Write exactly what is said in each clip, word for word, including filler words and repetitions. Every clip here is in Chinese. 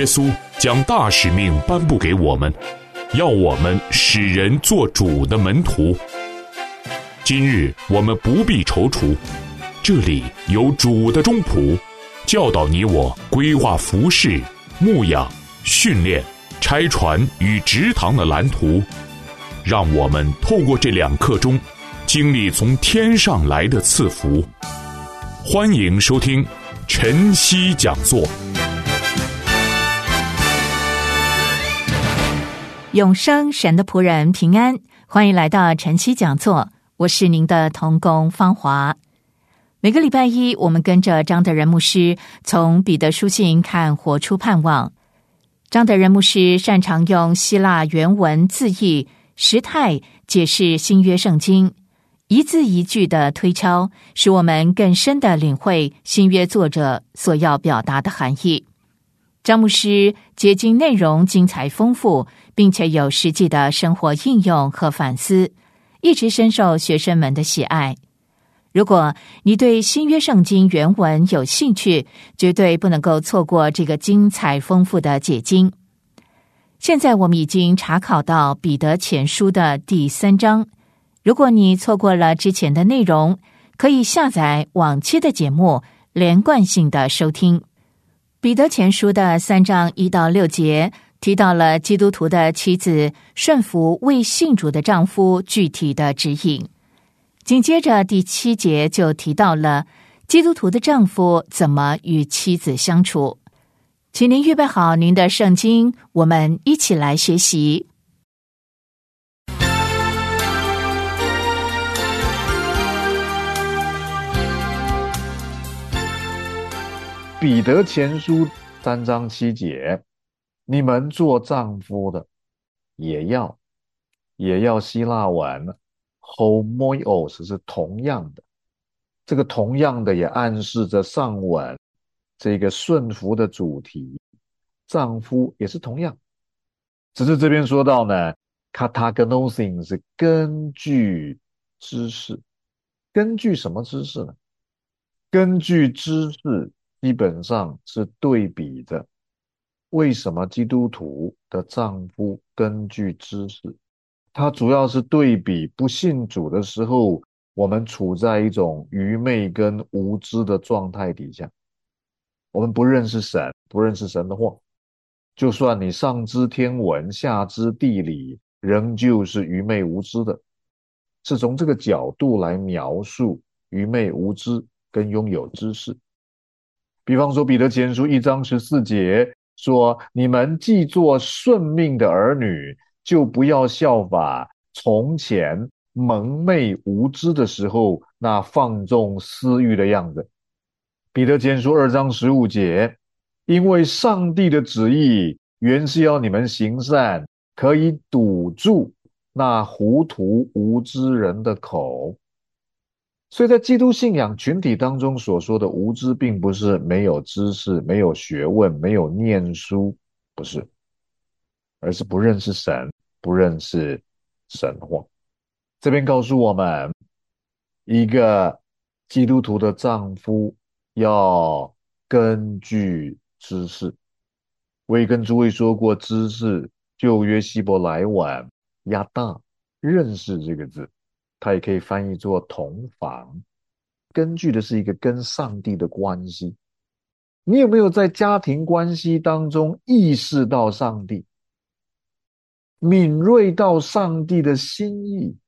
稣将大使命颁布给我们，要我们使人做主的门徒。今日我们不必踌躇，这里有主的中仆，教导你我规划服事、牧养、训练、拆船与植堂的蓝图，让我们透过这两刻钟，经历从天上来的赐福。欢迎收听晨曦讲座。 永生神的仆人平安，欢迎来到晨曦讲座，我是您的同工芳华。每个礼拜一，我们跟着张德仁牧师从彼得书信看活出盼望。张德仁牧师擅长用希腊原文字义时态解释新约圣经，一字一句的推敲，使我们更深的领会新约作者所要表达的含义。张牧师结晶内容精彩丰富，并且有实际的生活应用和反思，一直深受学生们的喜爱。如果你对新约圣经原文有兴趣，绝对不能够错过这个精彩丰富的解经。现在我们已经查考到彼得前书的第三章，如果你错过了之前的内容，可以下载往期的节目，连贯性的收听。彼得前书的三章一到六节提到了基督徒的妻子顺服为信主的丈夫具体的指引。紧接着第七节就提到了基督徒的丈夫怎么与妻子相处。请您预备好您的圣经，我们一起来学习。 彼得前书三章七节，你们做丈夫的也要也要希腊文 homoios 是同样的，这个同样的也暗示着上文这个顺服的主题，丈夫也是同样，只是这边说到呢 katagnosin 是根据知识。根据什么知识呢？根据知识基本上是对比的。为什么基督徒的丈夫根据知识？他主要是对比不信主的时候，我们处在一种愚昧跟无知的状态底下。我们不认识神，不认识神的话，就算你上知天文，下知地理，仍旧是愚昧无知的。是从这个角度来描述愚昧无知跟拥有知识。比方说彼得前书一章十四节说，你们既做顺命的儿女，就不要效法从前蒙昧无知的时候那放纵私欲的样子。彼得前书二章十五节，因为上帝的旨意原是要你们行善，可以堵住那糊涂无知人的口。所以在基督信仰群体当中所说的无知，并不是没有知识、没有学问、没有念书，不是，而是不认识神，不认识神话。这边告诉我们，一个基督徒的丈夫要根据知识。我也跟诸位说过，知识旧约希伯来文亚大，认识这个字它也可以翻译作同房，根据的是一个跟上帝的关系。你有没有在家庭关系当中意识到上帝，敏锐到上帝的心意，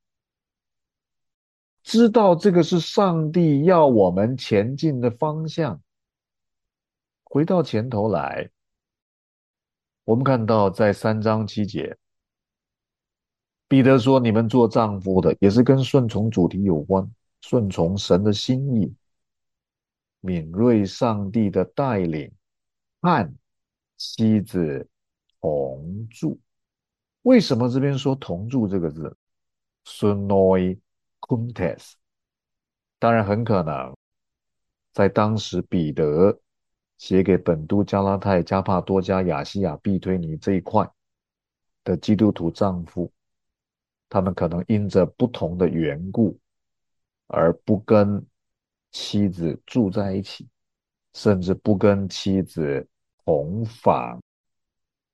知道这个是上帝要我们前进的方向？回到前头来，我们看到在三章七节，彼得说，你们做丈夫的也是跟顺从主题有关，顺从神的心意，敏锐上帝的带领，和妻子同住。为什么这边说同住这个字 sunoi kuntes？ 当然很可能在当时彼得写给本都、加拉太、加帕多家、亚细亚、庇推尼这一块的基督徒丈夫，他们可能因着不同的缘故而不跟妻子住在一起，甚至不跟妻子同房，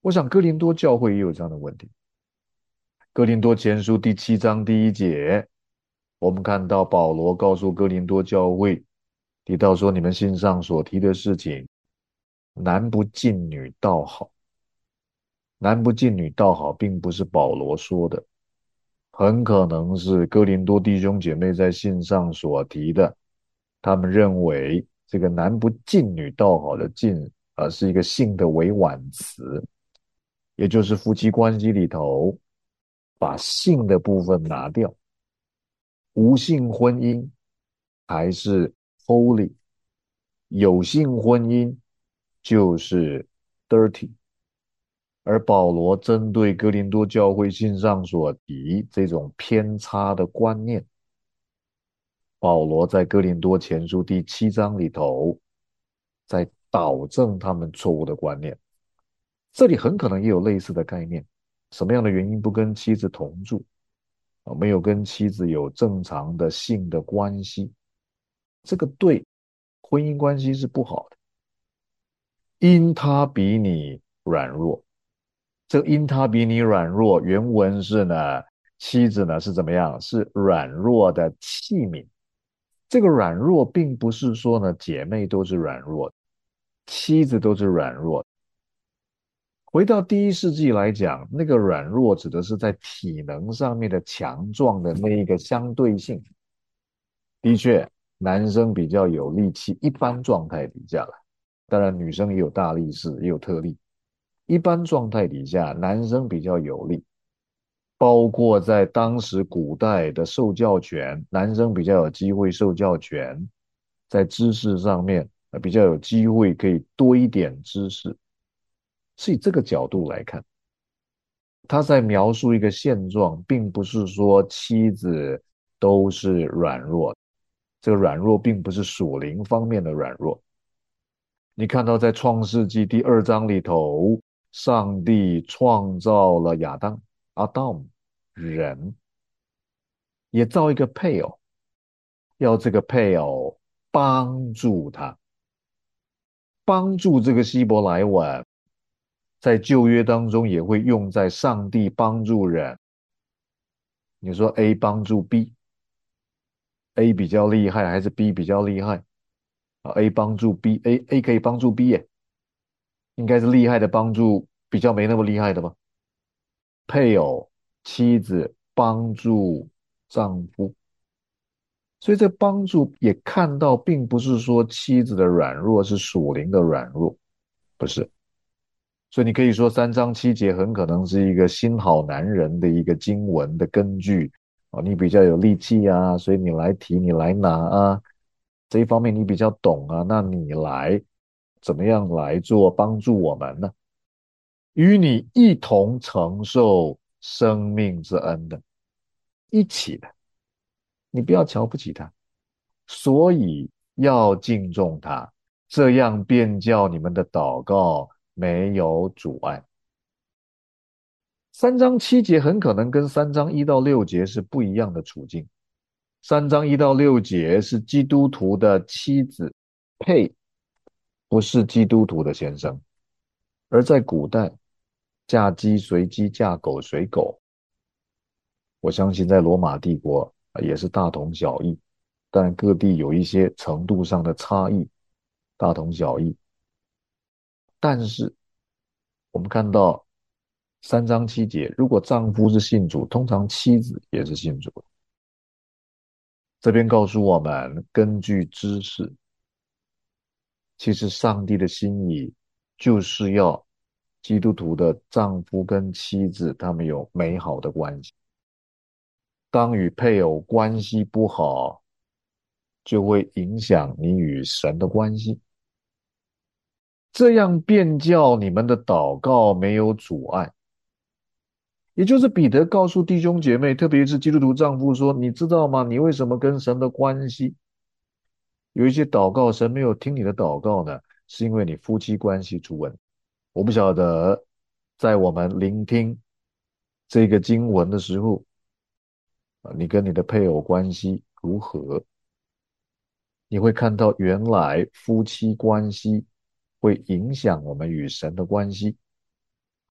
我想哥林多教会也有这样的问题。哥林多前书第七章第一节，我们看到保罗告诉哥林多教会，提到说你们信上所提的事情，男不近女倒好。男不近女倒好，并不是保罗说的，很可能是哥林多弟兄姐妹在信上所提的。他们认为这个男不近女倒好的近，呃，是一个性的委婉词，也就是夫妻关系里头把性的部分拿掉，无性婚姻还是 holy， 有性婚姻就是 dirty。而保罗针对哥林多教会信上所提这种偏差的观念，保罗在哥林多前书第七章里头，在导正他们错误的观念。这里很可能也有类似的概念，什么样的原因不跟妻子同住，没有跟妻子有正常的性的关系，这个对婚姻关系是不好的。因他比你软弱，这个因他比你软弱，原文是呢，妻子呢是怎么样？是软弱的器皿。这个软弱并不是说呢姐妹都是软弱的，妻子都是软弱的。回到第一世纪来讲，那个软弱指的是在体能上面的强壮的那一个相对性。的确，男生比较有力气，一般状态底下了。当然，女生也有大力士，也有特例。一般状态底下，男生比较有力，包括在当时古代的受教权，男生比较有机会受教权，在知识上面比较有机会可以多一点知识。是以这个角度来看，他在描述一个现状，并不是说妻子都是软弱，这个软弱并不是属灵方面的软弱。你看到在创世纪第二章里头，上帝创造了亚当 Adam 人，也造一个配偶，要这个配偶帮助他。帮助这个希伯来文在旧约当中也会用在上帝帮助人。你说 A 帮助 B，A 比较厉害还是 B 比较厉害？啊 A 帮助 B，A A 可以帮助 B 耶，应该是厉害的帮助比较没那么厉害的吧？配偶、妻子帮助丈夫，所以这帮助也看到，并不是说妻子的软弱是属灵的软弱，不是。所以你可以说三章七节很可能是一个新好男人的一个经文的根据啊，你比较有力气啊，所以你来提，你来拿啊，这一方面你比较懂啊，那你来怎么样来做帮助我们呢？与你一同承受生命之恩的，一起的，你不要瞧不起他，所以要敬重他，这样便叫你们的祷告没有阻碍。三章七节很可能跟三章一到六节是不一样的处境。三章一到六节是基督徒的妻子配，不是基督徒的先生。而在古代，嫁鸡随鸡，嫁狗随狗。我相信在罗马帝国也是大同小异，但各地有一些程度上的差异，大同小异。但是我们看到三章七节，如果丈夫是信主，通常妻子也是信主的。这边告诉我们，根据知识，其实上帝的心意就是要基督徒的丈夫跟妻子他们有美好的关系。当与配偶关系不好，就会影响你与神的关系。这样便叫你们的祷告没有阻碍。也就是彼得告诉弟兄姐妹，特别是基督徒丈夫说，你知道吗？你为什么跟神的关系有一些祷告神没有听你的祷告呢？是因为你夫妻关系出问题。我不晓得在我们聆听这个经文的时候，你跟你的配偶关系如何？你会看到原来夫妻关系会影响我们与神的关系。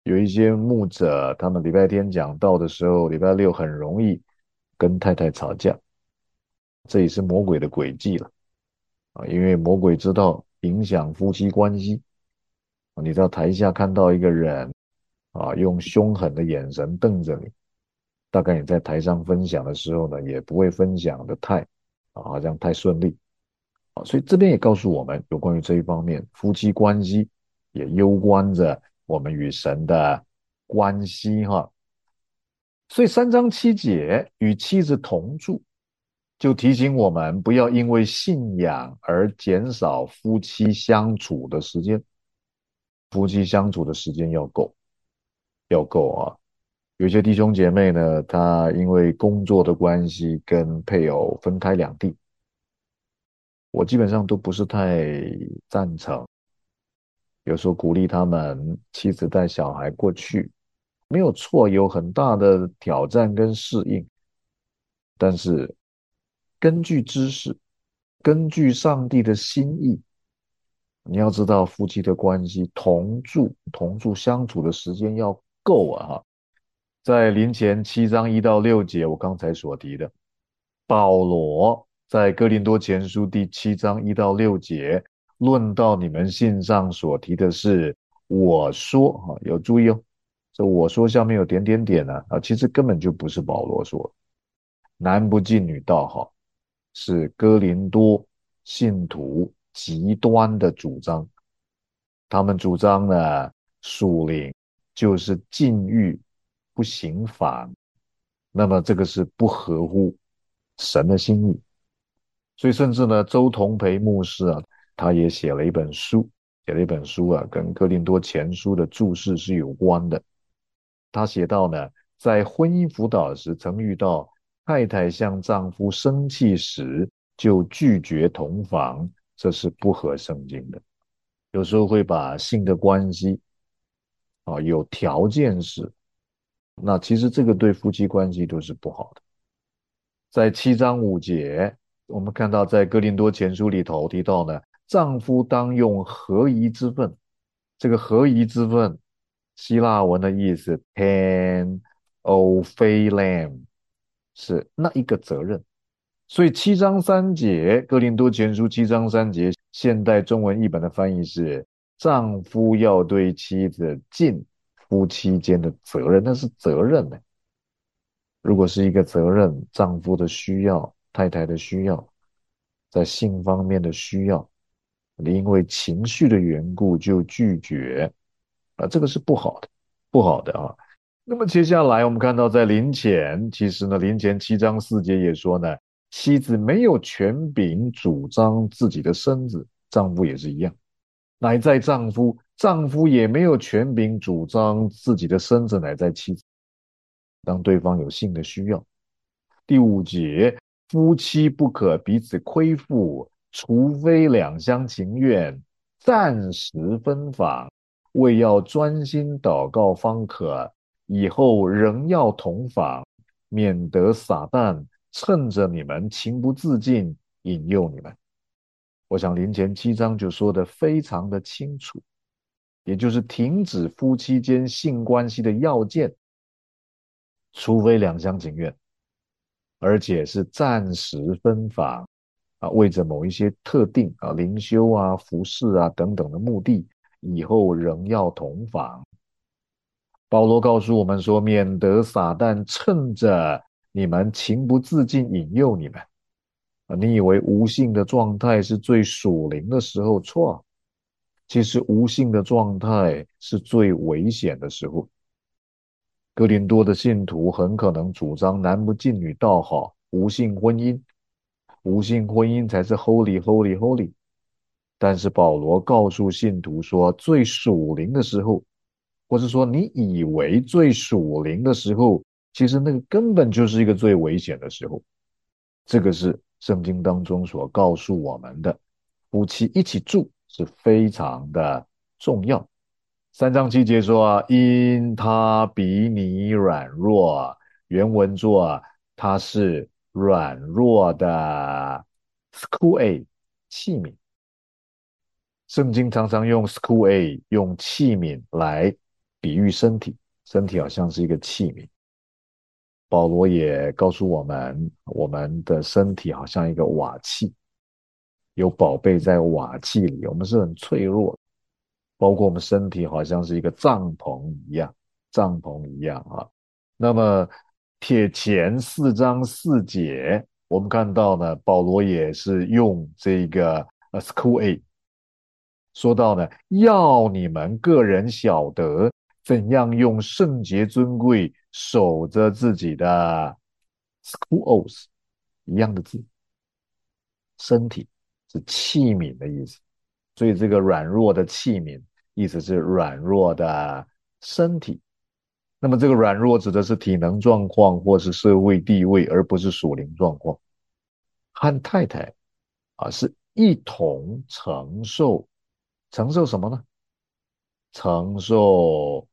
有一些牧者，他们礼拜天讲道的时候，礼拜六很容易跟太太吵架，这也是魔鬼的诡计了啊！因为魔鬼知道影响夫妻关系啊，你在台下看到一个人啊，用凶狠的眼神瞪着你，大概你在台上分享的时候呢，也不会分享的太啊，好像太顺利啊。所以这边也告诉我们，有关于这一方面，夫妻关系也攸关着我们与神的关系哈。所以三章七节与妻子同住，就提醒我们不要因为信仰而减少夫妻相处的时间。夫妻相处的时间要够，要够啊！有些弟兄姐妹呢，他因为工作的关系跟配偶分开两地，我基本上都不是太赞成。有时候鼓励他们妻子带小孩过去，没有错，有很大的挑战跟适应。但是根据知识，根据上帝的心意，你要知道夫妻的关系同住同住相处的时间要够啊哈。在林前七章一到六节，我刚才所提的，保罗在哥林多前书第七章一到六节论到你们信上所提的是我说哈，有注意哦，这我说下面有点点点呢啊，其实根本就不是保罗说的，男不敬女道好，是哥林多信徒极端的主张。他们主张呢，属灵就是禁欲不行反，那么这个是不合乎神的心意。所以甚至呢，周同培牧师啊，他也写了一本书，写了一本书啊，跟哥林多前书的注释是有关的。他写到呢，在婚姻辅导时曾遇到太太向丈夫生气时就拒绝同房，这是不合圣经的。有时候会把性的关系啊有条件式，那其实这个对夫妻关系都是不好的。在七章五节，我们看到在哥林多前书里头提到呢，丈夫当用合宜之分。这个合宜之分，希腊文的意思 pan ophelam 是那一个责任。所以七章三节，哥林多前书七章三节，现代中文译本的翻译是丈夫要对妻子尽夫妻间的责任，那是责任呢。如果是一个责任，丈夫的需要，太太的需要，在性方面的需要，你因为情绪的缘故就拒绝啊，这个是不好的，不好的啊。那么接下来我们看到在临前，其实呢，临前七章四节也说呢，妻子没有权柄主张自己的身子，丈夫也是一样。乃在丈夫，丈夫也没有权柄主张自己的身子，乃在妻子。当对方有性的需要。第五节，夫妻不可彼此亏负，除非两厢情愿，暂时分房，为要专心祷告方可，以后仍要同房，免得撒旦趁着你们情不自禁引诱你们。我想林前七章就说得非常的清楚，也就是停止夫妻间性关系的要件，除非两厢情愿，而且是暂时分房啊，为着某一些特定啊灵修啊、服侍啊等等的目的，以后仍要同房。保罗告诉我们说，免得撒旦趁着你们情不自禁引诱你们啊，你以为无性的状态是最属灵的时候，错，其实无性的状态是最危险的时候。哥林多的信徒很可能主张男不敬女道好，无性婚姻，无性婚姻才是 holy holy holy。但是保罗告诉信徒说，最属灵的时候，或是说你以为最属灵的时候，其实那个根本就是一个最危险的时候。这个是圣经当中所告诉我们的，夫妻一起住是非常的重要。三章七节说啊，因他比你软弱，原文作啊，他是软弱的 skouei 器皿。圣经常常用 skouei 用器皿来比喻身体，身体好像是一个器皿。保罗也告诉我们，我们的身体好像一个瓦器，有宝贝在瓦器里，我们是很脆弱的，包括我们身体好像是一个帐篷一样，帐篷一样啊。那么帖前四章四节，我们看到呢，保罗也是用这个呃 school A 说到呢，要你们个人晓得怎样用圣洁尊贵守着自己的 schools 一样的字，身体是器皿的意思，所以这个软弱的器皿意思是软弱的身体。那么这个软弱指的是体能状况或是社会地位，而不是属灵状况。和太太啊是一同承受，承受什么呢？承受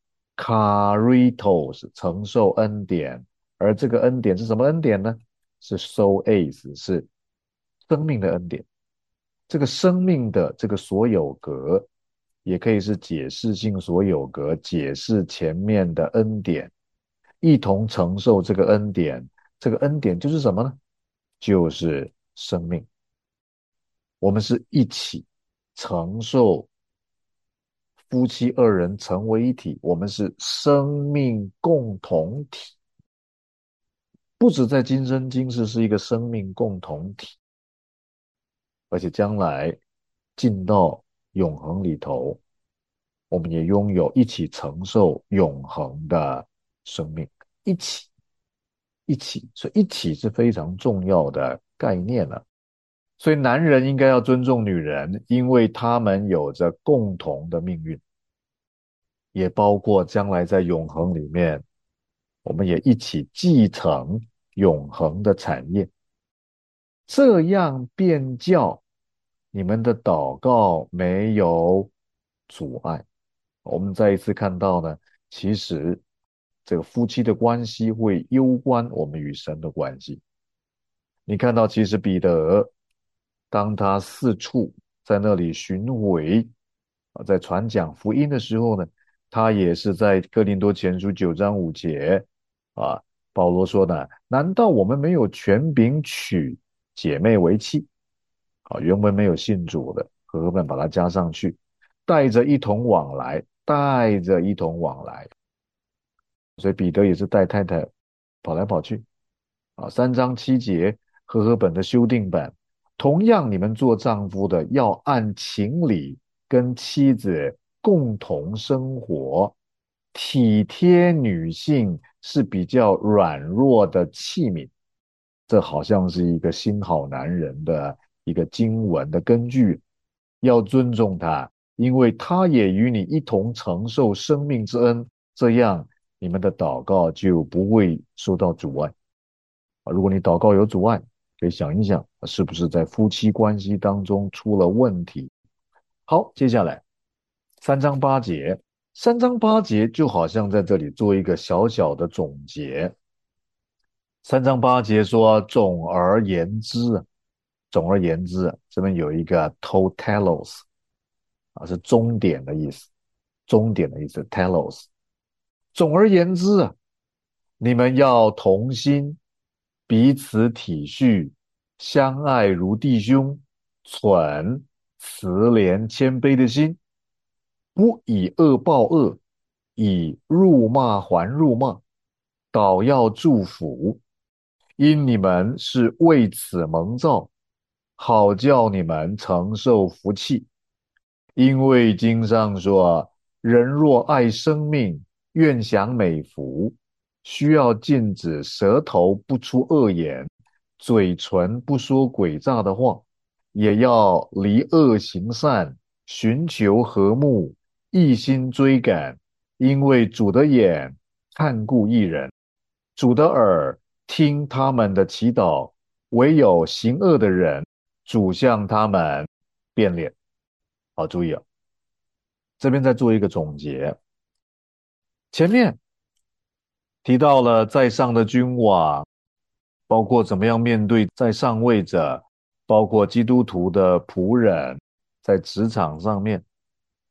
caritos， 承受恩典。而这个恩典是什么恩典呢？是 solas， 是生命的恩典。这个生命的这个所有格也可以是解释性所有格，解释前面的恩典，一同承受这个恩典。这个恩典就是什么呢？就是生命。我们是一起承受，夫妻二人成为一体，我们是生命共同体。不止在今生今世是一个生命共同体，而且将来进到永恒里头，我们也拥有一起承受永恒的生命。一起一起所以一起是非常重要的概念了。所以男人应该要尊重女人，因为他们有着共同的命运，也包括将来在永恒里面，我们也一起继承永恒的产业。这样便叫你们的祷告没有阻碍。我们再一次看到呢，其实这个夫妻的关系会攸关我们与神的关系。你看到其实彼得当他四处在那里巡回啊，在传讲福音的时候呢，他也是在哥林多前书九章五节啊，保罗说呢，难道我们没有权柄娶姐妹为妻？啊，原文没有信主的，和合本把它加上去，带着一同往来，带着一同往来。所以彼得也是带太太跑来跑去啊。三章七节，和合本的修订版，同样你们做丈夫的要按情理跟妻子共同生活，体贴女性是比较软弱的器皿。这好像是一个新好男人的一个经文的根据，要尊重他，因为他也与你一同承受生命之恩，这样你们的祷告就不会受到阻碍。如果你祷告有阻碍，可以想一想，是不是在夫妻关系当中出了问题。好，接下来三章八节，三章八节就好像在这里做一个小小的总结。三章八节说，总而言之，总而言之，这边有一个 totalos 啊，是终点的意思，终点的意思 telos。总而言之啊，你们要同心，彼此体恤，相爱如弟兄，存慈怜谦卑的心，不以恶报恶，以辱骂还辱骂，倒要祝福，因你们是为此蒙召，好叫你们承受福气。因为经上说，人若爱生命，愿享美福，需要禁止舌头不出恶言，嘴唇不说诡诈的话，也要离恶行善，寻求和睦，一心追赶。因为主的眼看顾义人，主的耳听他们的祈祷，唯有行恶的人，主向他们变脸。好，注意啊，这边再做一个总结。前面提到了在上的君王，包括怎么样面对在上位者，包括基督徒的仆人，在职场上面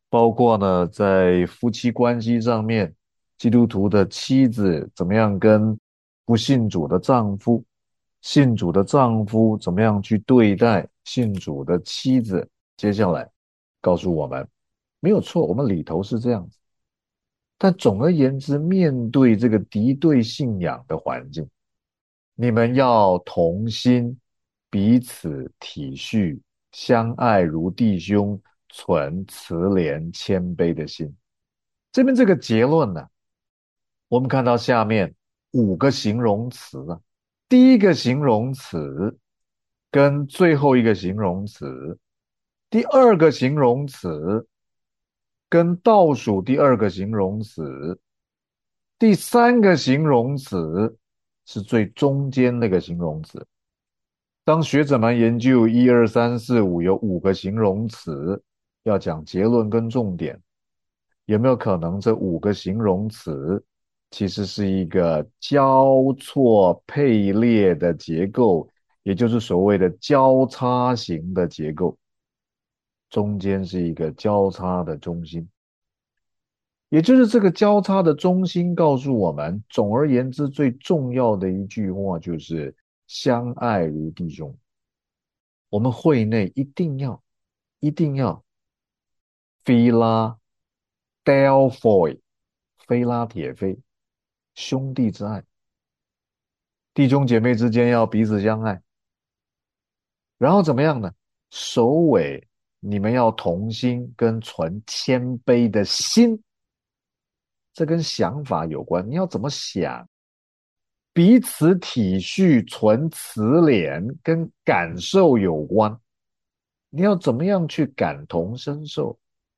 包括呢在夫妻关系上面，基督徒的妻子怎么样跟不信主的丈夫，信主的丈夫怎么样去对待信主的妻子。接下来告诉我们，没有错，我们里头是这样子。但总而言之，面对这个敌对信仰的环境，你们要同心，彼此体恤，相爱如弟兄，存慈怜谦卑的心。这边这个结论呢，我们看到下面五个形容词啊，第一个形容词跟最后一个形容词，第二个形容词跟倒数第二个形容词，第三个形容词是最中间那个形容词。当学者们研究一二三四五有五个形容词，要讲结论跟重点，有没有可能这五个形容词其实是一个交错配列的结构，也就是所谓的交叉型的结构，中间是一个交叉的中心。也就是这个交叉的中心告诉我们，总而言之，最重要的一句话就是相爱如弟兄。我们会内一定要一定要菲拉 Delphoi 菲拉铁非，兄弟之爱，弟兄姐妹之间要彼此相爱。然后怎么样呢？首尾你们要同心跟存谦卑的心，这跟想法有关，你要怎么想？彼此体恤、存慈怜跟感受有关，你要怎么样去感同身受？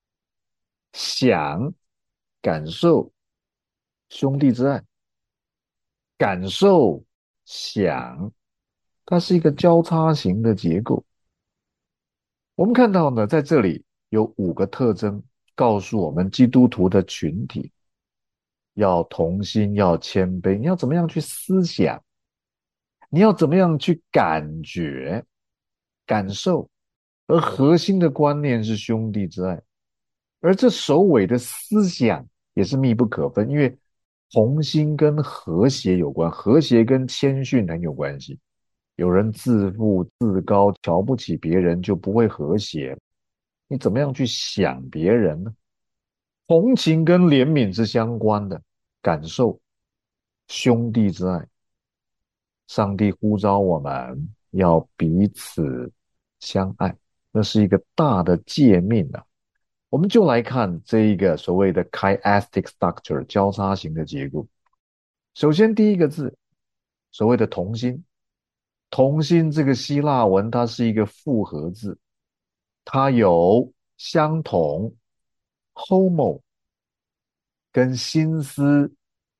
想、感受兄弟之爱，感受、想，它是一个交叉型的结构。我们看到呢，在这里有五个特征，告诉我们基督徒的群体要同心，要谦卑，你要怎么样去思想，你要怎么样去感觉、感受，而核心的观念是兄弟之爱，而这首尾的思想也是密不可分，因为同心跟和谐有关，和谐跟谦逊很有关系。有人自负自高，瞧不起别人，就不会和谐。你怎么样去想别人呢？同情跟怜悯是相关的，感受兄弟之爱。上帝呼召我们要彼此相爱，那是一个大的诫命啊。我们就来看这一个所谓的 chiastic structure 交叉型的结构。首先第一个字，所谓的同心。同心这个希腊文它是一个复合字，它有相同 homo 跟心思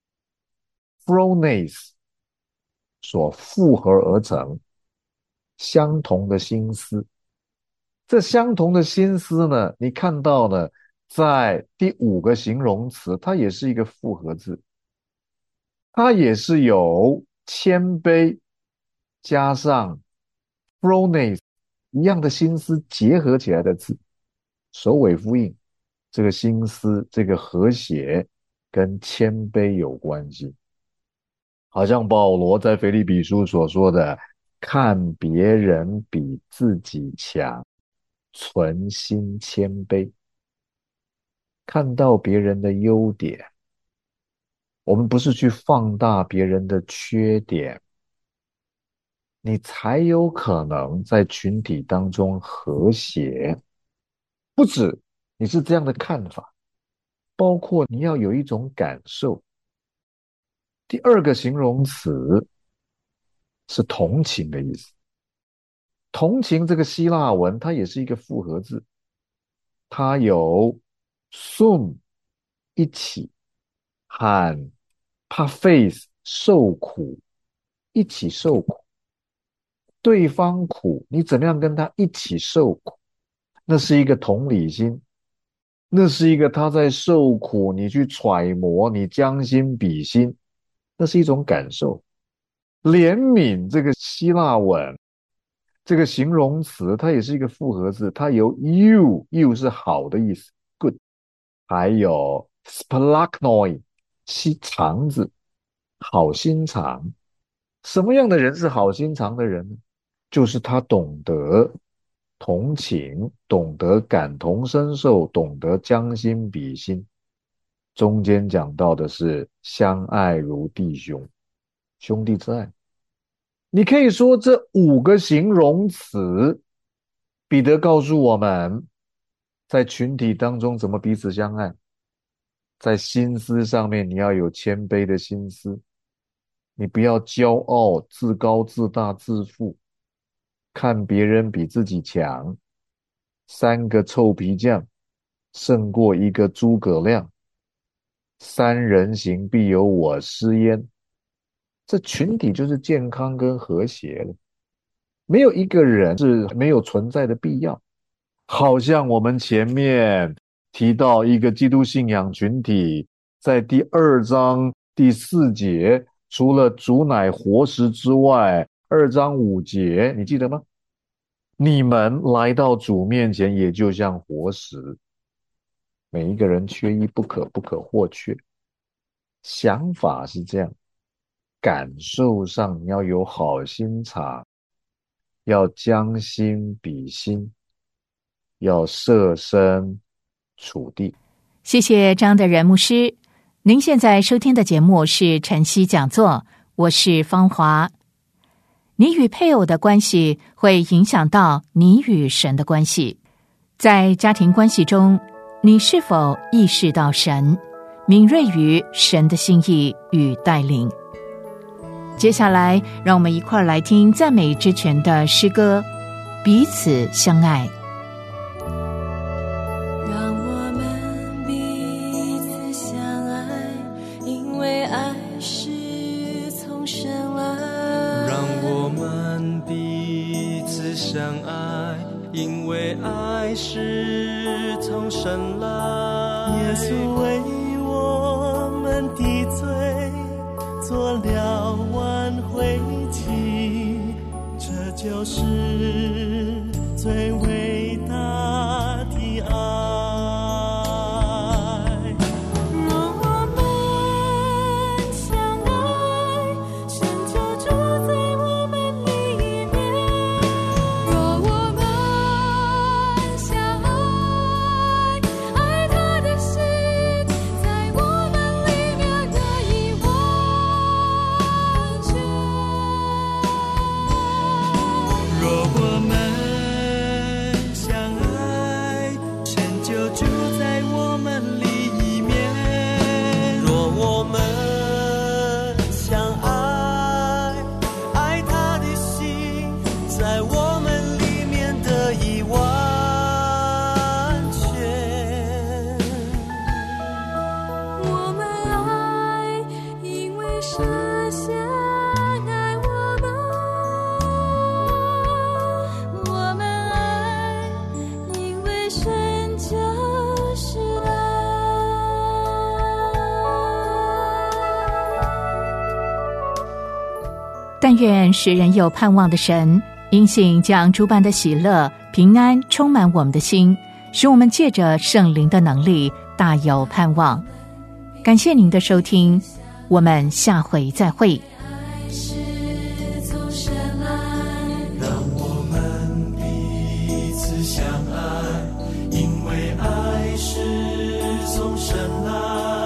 phrones 所复合而成，相同的心思。这相同的心思呢，你看到呢，在第五个形容词，它也是一个复合字，它也是有谦卑加上 phrones 一样的心思结合起来的字，首尾呼应。这个心思，这个和谐跟谦卑有关系。好像保罗在腓立比书所说的，看别人比自己强，存心谦卑。看到别人的优点，我们不是去放大别人的缺点，你才有可能在群体当中和谐。不止你是这样的看法，包括你要有一种感受。第二个形容词是同情的意思。同情这个希腊文它也是一个复合字，它有 sum 一起和 pathes 受苦，一起受苦。对方苦，你怎么样跟他一起受苦？那是一个同理心，那是一个他在受苦，你去揣摩，你将心比心，那是一种感受。怜悯这个希腊文，这个形容词，它也是一个复合字，它由 you you 是好的意思 ，good 还有 splachnoi 心肠子，好心肠。什么样的人是好心肠的人呢？就是他懂得同情，懂得感同身受，懂得将心比心。中间讲到的是相爱如弟兄，兄弟之爱。你可以说这五个形容词，彼得告诉我们，在群体当中怎么彼此相爱。在心思上面，你要有谦卑的心思，你不要骄傲、自高自大、自负，看别人比自己强。三个臭皮匠胜过一个诸葛亮，三人行必有我师焉。这群体就是健康跟和谐了，没有一个人是没有存在的必要。好像我们前面提到一个基督信仰群体，在第二章第四节，除了主乃活石之外，二章五节，你记得吗？你们来到主面前，也就像活石，每一个人缺一不可，不可或缺。想法是这样，感受上你要有好心肠，要将心比心，要设身处地。 谢谢张德仁牧师。您现在收听的节目是晨曦讲座，我是芳华。你与配偶的关系会影响到你与神的关系。在家庭关系中，你是否意识到神，敏锐于神的心意与带领？接下来让我们一块儿来听赞美之泉的诗歌《彼此相爱》。 让我们彼此相爱，因为爱是从神来。 让我们彼此相爱，因为爱是从神来。 耶稣为我们的罪做了挽回祭，这就是最伟大的爱。 若我们相爱，神就住在我们里面。若我们相爱，爱他的心在我们里面得以完全。 若我们相爱，神就住在我们里面。 若我们相爱， 爱他的心在我们里面得以完全。 我们爱，因为神先爱我们。我们爱，因为神就是爱。 但愿使人有盼望的神，因信将诸般的喜乐、平安充满我们的心，使我们借着圣灵的能力大有盼望。感谢您的收听，我们下回再会。 爱是从神来。 让我们彼此相爱，因为爱是从神来。